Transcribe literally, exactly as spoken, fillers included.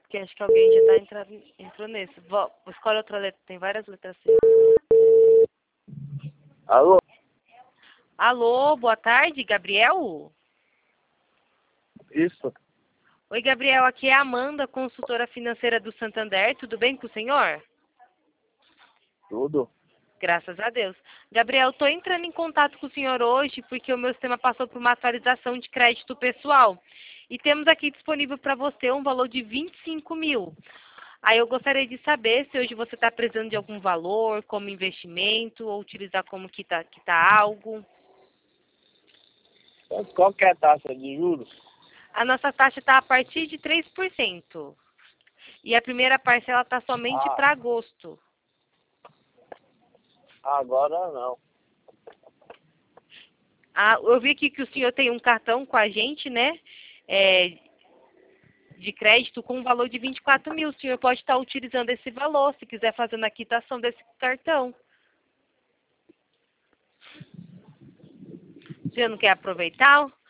porque acho que alguém já tá entrando, entrou nesse. Vo- escolhe outra letra, tem várias letras assim. Alô? Alô, boa tarde, Gabriel? Isso? Oi, Gabriel, aqui é a Amanda, consultora financeira do Santander. Tudo bem com o senhor? Tudo? Graças a Deus. Gabriel, estou entrando em contato com o senhor hoje porque o meu sistema passou por uma atualização de crédito pessoal. E temos aqui disponível para você um valor de vinte e cinco mil. Aí eu gostaria de saber se hoje você está precisando de algum valor, como investimento, ou utilizar como quita, quita algo. Mas qual que é a taxa de juros? A nossa taxa está a partir de três por cento. E a primeira parcela está somente Ah, para agosto. agora não. Ah, eu vi aqui que o senhor tem um cartão com a gente, né? É, de crédito com um valor de vinte e quatro mil. O senhor pode estar utilizando esse valor, se quiser fazer na quitação desse cartão. O senhor não quer aproveitar?